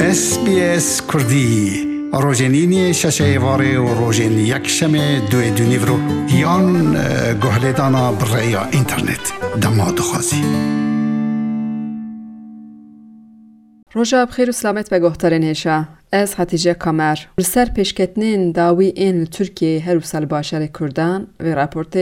SBS کردی روزنینی ششه واره و روزن یک شمه دوی دونیورو یان گهلدانا برای اینترنت دماد خوازی روژا بخیر و سلامت به گهترین هشا از حتیجه کامر سر پیشکتنین داوی این ترکیه هر سال باشر کردان و راپورت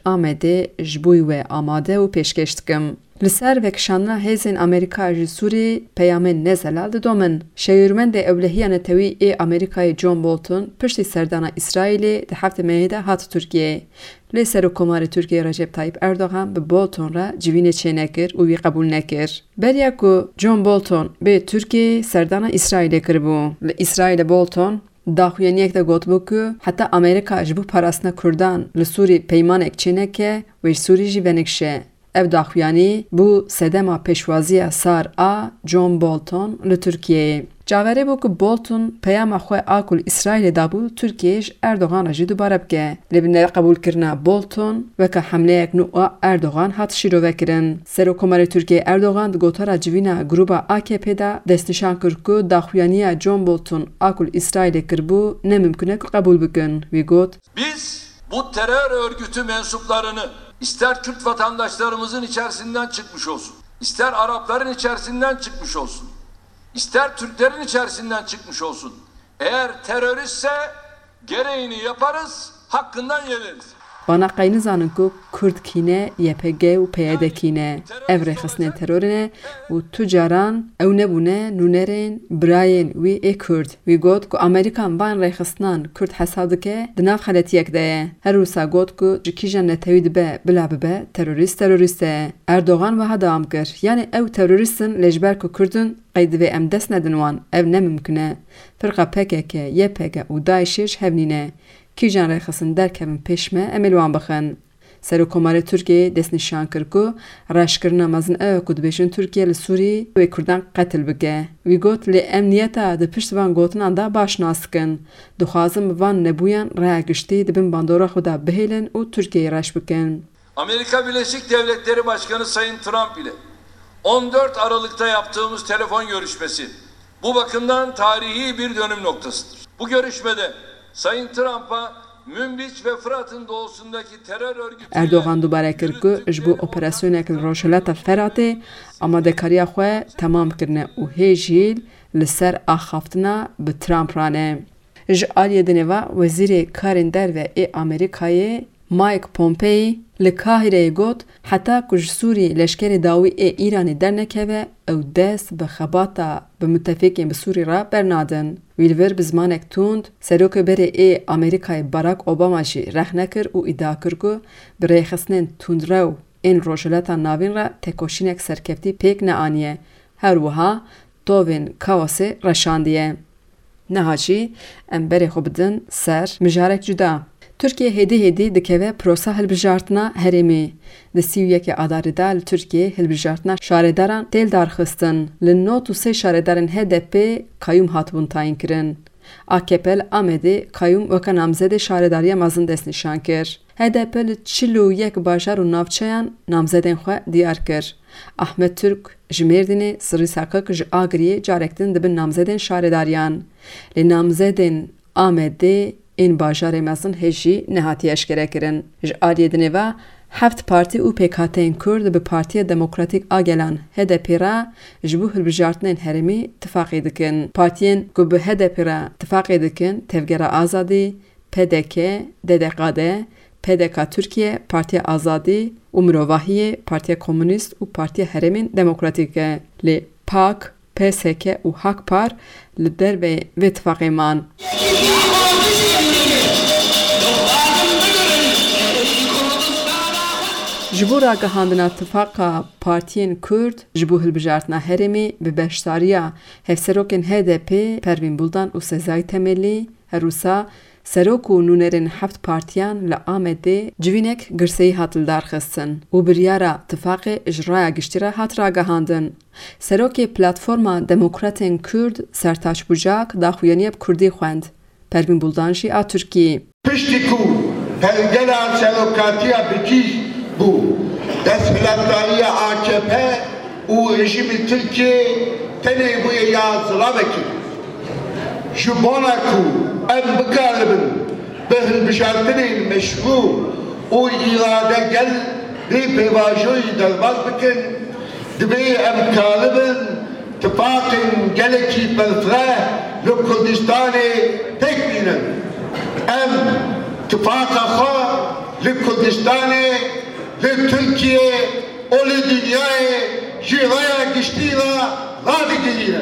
آمده جبوی و آماده و پیشکشتکم لسر وکشاننا هزین امریکا جسوری پیامن نزلال دومن شیرمند اولهیان توی امریکای جون بولتون پشتی سردان اسرائیل ده هفته مهده هات ترکیه لسر حکومت ترکیه رجب طایب اردوغان به بولتون را جوین چه نکر و وی قبول نکر بریا کو جون بولتون به ترکیه سردان اسرائیل کربو اسرائیل بولتون داخویانیک دا گوت بو که حتی امریکا جبو پراسنا کردان لسوری پیمانک چه نکه و سوری جی ونکشه ev daxuyanî bû sedema pêşwaziya sar a John Bolton li Tirkiyeyê. Caverê bû ku Bolton peyama xwe a ku li İsraîlê dabû Tirkiye ji Erdoğan jî dubare bike. Lê bi neqebûlkirina Bolton weke hemleyek nû a Erdoğan hat şîrovekirin. Serokkomarê Tirkiye Erdoğan di gotara civîna grûpa AKP'da destnîşan kir ku daxuyaniya John Bolton a ku li İsraîlê kirbû nemimkün e ku qebûl bikin. Wî got: Biz bu terör örgütü mensuplarını İster Kürt vatandaşlarımızın içerisinden çıkmış olsun, ister Arapların içerisinden çıkmış olsun, ister Türklerin içerisinden çıkmış olsun. Eğer teröristse gereğini yaparız, hakkından yeriz. Bana qayni zanin ku Kurd kine, YPG û PYD kine. Ev rêxistinên terorê û tu caran ew nebûne nûnerên birayên wî ê Kurd. Wî got ku Amerîkan van rêxistinan Kurd hesa dike di nav xeletiyek de ye. Her wisa got ku ji kîjan netewî dibe bila bibe terorîst e. Erdoğan wiha dewam kir. Yani ew terorîstin lê ji ber ku Kurdin qey divê em dest nedin wan. Ev nemimkün e. Firqa PKK, YPG û Daişê ji hev nîne. Kîjan rêxistin derkevin pêşme em ê li wan bixin. Serokkomarê Tirkiye destnîşan kir ku raşkirina mezin ew ku dibêjin Tirkiye li Sûrî wê Kurdan qetil bike. Wî got lê em niyeta di pişt van gotinan da baş nas dikin. Dixwazin bi van nebûyan raya giştî dibin bandora xwe da bihêlin û Tirkiyeyê reş bikin. Amerika Birleşik Devletleri Başkanı Sayın Trump ile 14 Aralık'ta yaptığımız telefon görüşmesi bu bakımdan tarihi bir dönüm noktasıdır. Bu görüşmede Sayın Trump'a Münbiç ve Fırat'ın doğusundaki terör örgütü Erdoğan dubare kir ku ji bo operasyoneke li Rojhilata Feratê amadekariya xwe temam kirine û hê jî li ser axaftina bi Trump rane. Ji aliyê dinêva Wezîrê Karên Derve ê Amerîkayê Mike Pompeo li Kahireyê got heta ku ji Sûrî leşkerê dawî ê Îranê dernekeve ew dest bi xebata bi müttefikên bi Sûrî re bernadin. Wî li vir bi zmanek tund serokberê ê Amerîkayê Barack Obama jî rexne kir û îdia kir ku bi rêxistinên tundrew ên Rojhilata Navîn re têkoşînek serkeftî pêk neaniye. Her wiha tovên kaosê reşandiye. Niha jî em berê xwe bidin ser mijarek cuda. Türkiye hêdî dikeve prosa hilbijartina herêmê. Di sî adarê da li Tirkiye hilbijartina şarêdaran têl darxistin. Li 93 şarêdarên HDP kayyum hatibûn tayin kirin. AKP li Amedê kayyum weke namzedê şarêdariya mezin destnîşan kir. HDP li 41 bajar û navçeyan namzedên xwe diyar kir. Ahmet Türk ji Mêrdînê, Sirî Sakik ji Agiriyê carek din dibin namzedên şarêdariyan. Lê namzedên Amedê ên bajarê mezin hêjî nehatiye eşkere kirin. Ji aliyê dinêva heft partî û pêkhateyên Kurd bi Partiya Demokratîk a Gelan HDP re ji bo hilbijartinên herêmî tifaqê dikin. Partiyên ku bi HDP re tifaqê dikin Tevgera Azadî, PDK, DDQD, PDK Türkiye, Partiya Azadî û Mirovahiyê, Partiya Komünîst û Partiya Herêmên Demokratîk e. Lê PAK, PSK û Hakpar li dervê vê tifaqê man. Ji bo ragihandina tifaqa partiyên Kurd ji bo hilbijartina herêmê bi beşdariya hevserokên HDP Pervîn Buldan û Sezai Temelî her wisa serok û nûnerên heft partiyan li Amedê civînek girseyî hatin darxistin û biryara tifaqê ji raya giştî re hat ragihandin. Serokê Platforma Demokratên Kurd Sertaç Bucak daxuyaniya bi Kurdî xwend. Pervîn Buldan jî a Tirkiyê. Piştî ku pergela serokatiya bikî bû desthilatdariya AKP û rejimê Tirkiye تنه بوی یا زلابکی جبانکو ام بکالبن بهن بشارتنه مشروع او اراده گل دی پیواجوی درباز بکن دبی ام کالبن اتفاق گلکی برفره لکردستان تک بینن ام اتفاق خواه لکردستان لترکیه و لدنیای جیرای گشتی را راده گیرن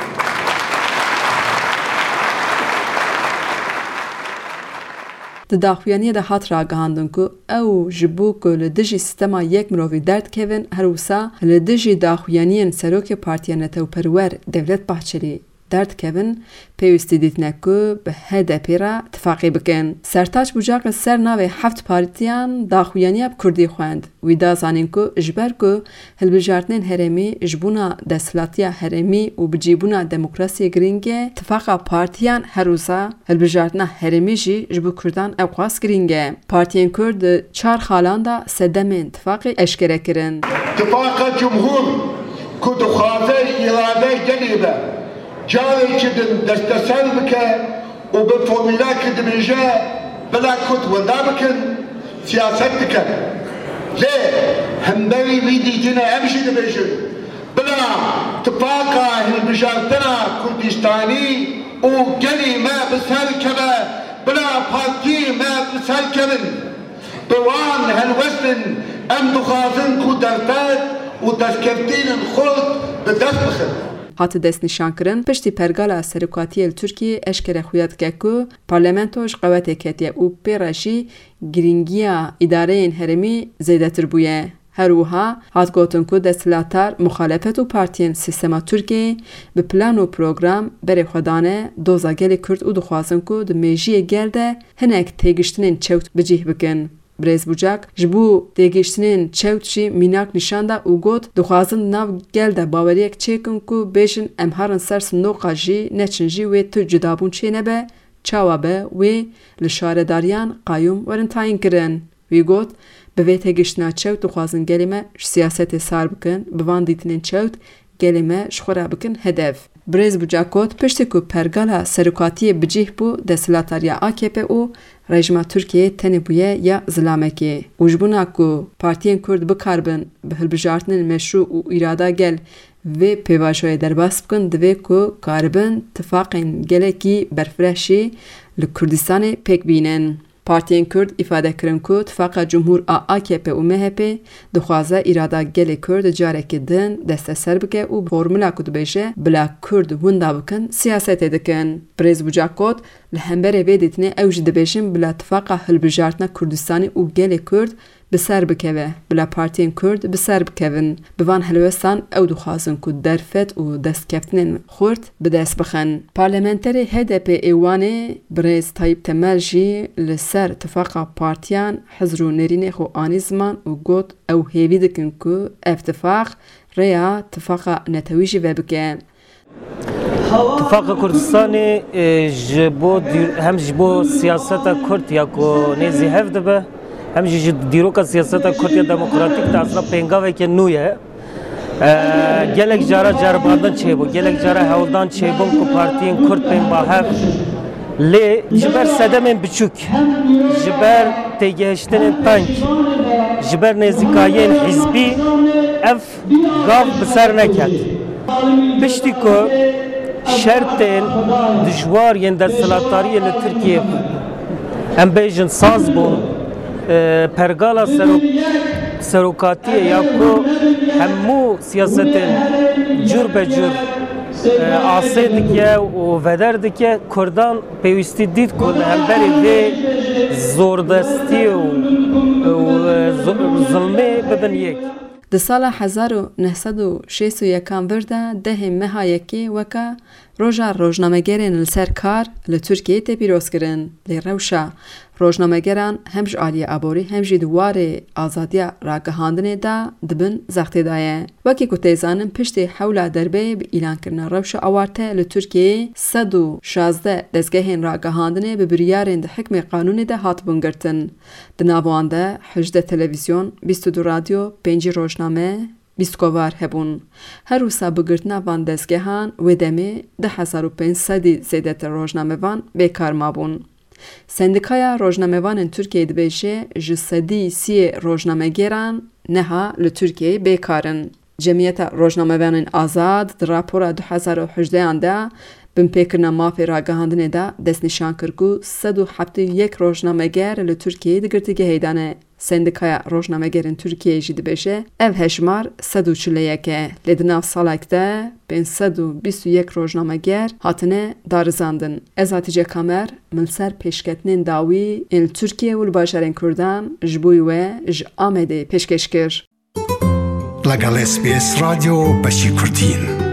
Di daxuyaniyê de hat ragihandin ku ew ji bo ku li dijî sîstema yek mirovî derdkevin her wisa li dijî daxuyaniyên Serokê Partiya Netewperwer Devlet Bahçelî derdkevin pêwîstî dîtine ku bi HDP re tifaqî bikin. Sertaç Bucak li ser navê heft partiyan daxuyaniya bi Kurdî xwend. Wî da zanîn ku ji ber ku hilbijartinên herêmî ji bûna desthilatîya herêmî û bicîbûna demokrasiyê giring e, tifaqa partiyan her wisa hilbijartina herêmî jî ji bo Kurdan ew xwast giring e. Partiyên Kurd di 4 xalan da sedemên tifaqê eşkere kirin. Tifaqa Cumhur ku dixwaze irade gelê be careke din desteser bike û bi formûlekê dibêje bila Kurd wenda bikin siyaset dikin. Lê hemberî vî dîtine em jî dibêjin bila tifaqa hilbijartina Kurdistanî û gelê me bi ser keve bila partiyê me bi ser kevin bi wan helwestin em dixwazin ku derfet û destkeftînên xwe bi dest bixin. Hatı destnîşankirin piştî pergala serokatiyê li Tirkiyê eşkere xuya dike ku parlamento ji qewetê ketiye û pê re jî girîngiya îdareyên herêmî zêdetir bûye. Her wiha hat gotin ku desthilatar muxalefet û partiyên sîstema Tirkiyê bi plan û program berê xwe dane doza gelê Kurd û dixwazin ku di mêjiyê gel de hinek têgiştinên çewt bicih bikin. Brez Bucak ji bo têgihiştinên çewt jî mînak nîşan da û got dixwazin nav gel de baweriyek çêkin ku bêjin em harin ser sindoqa jî neçin jî wê tu cudabûn çê nebe çawa be wê li şaredariyan qayûm werin tayin kirin. Wî got bi vê têgihiştina çewt dixwazin gelê me ji siyasetê sar bikin bi van dîtinên çewt gelê me ji xwe re bikin hedef. Brez Bucak got piştî ku pergala serokatiyê bicih bû desthilatariya AKP û rejima Tirkiyeyê tenê bûye ya zilamekê û ji bûna ku partiyên Kurd bikarbin bi hilbijartinên meşrû û îrada gel vê pêvajoyê derbas bikin divê ku karibin tifaqên gelekî berfireh jî li Kurdistanê pêk bînin. Partiyên Kurd îfade kirin ku tifaqa Cumhur a AKP û MHP dixwaze îrada gelê Kurd carekê din desteser bike û formula ku dibêje bila Kurd winda bikin siyasetê dikin. Brez Bucak got li hemberê vê dîtinê ew jî dibêjin bila tifaqa hilbijartina Kurdistanê û gelê Kurd bi ser bikeve bila partiyên Kurd bi ser bikevin. Bi van helwestan ew dixwazin ku derfet û destkeftinên xurt bi dest bixin. Parlamenterê HDP êwanê Brez Tayyip Temel jî li ser tifaqa partiyan Hizr û Nêrînê xwe anî ziman û got ew hêvî dikin ku ev tifaq rêya tifaqa netewî jî vebike. اتفاق کردستانی هم جبو سیاست کرد یا کو نیزی هفته به هم دیروک سیاست کرد یا دموکراتیک تاثیر پنگاوی که نویه گلک جارا جرباندن چه بو گلک جارا هولدان چه بو کو پارتیین کرد پن باهف لی جبر سدمن بچوک جبر تیگهشتن تانک جبر نزیکایین حزبی اف گاف بسر نکرد پشتی کو شرطین دشوار ین دستلاتاری ل ترکیه ام بیژن ساز بون پرگالا سروکاتی یا کو همو سیاستین جور به جور آسید که و ودر که کردان پیوستی دید کل هم بری وی زوردستی و ظلمه بدن یک. Di sala 1961 virde dehê meha yekê weka roja rojnamegerên li ser kar li Tirkiyeyê tê pîrozkirin. Lê rewşa rojnamegeran hem ji aliyê aborî hem jî di warê azadiya ragihandinê de dibin zextêdayê. Wekî ku tê zanin piştî hewla derbeyê bi îlankirina rewşa awarte li Tirkiyeyê 116 dezgehên ragihandinê bi biryarên di hikmê qanûnê de hatibûn girtin. Di nav wan de 18 televîzyon, 22 radyo, 5 rojname, بیسکووار هبون. هر وسا بگرتنا وان دستگهان و دمی 1500 زیدتر روزنامه وان بیکار مابون. سندیکایا روزنامه‌وان ترکیه دبیشه جسدی 30 روزنامه‌گران نها لترکیه بیکارن. جمعیت روزنامه‌وان آزاد در راپور 2018 انده بمپیکرنا مافی راگهاندنه دا دست نشان کرگو 171 روزنامه‌گر لترکیه دگرتگه هیدانه. سندیکایا روزنامه‌گران ترکیه جی دبیشه ev هشمار 141 لدناف سالکته 521 روزنامه‌گر هاتنه دارزاندن. از هاتیجه کامر ملسر پیشکتنین داوی این ترکیه و الباشرین کردان جبوی و ج آمده پیشکش کر. لگل SBS رادیو بشی کردین.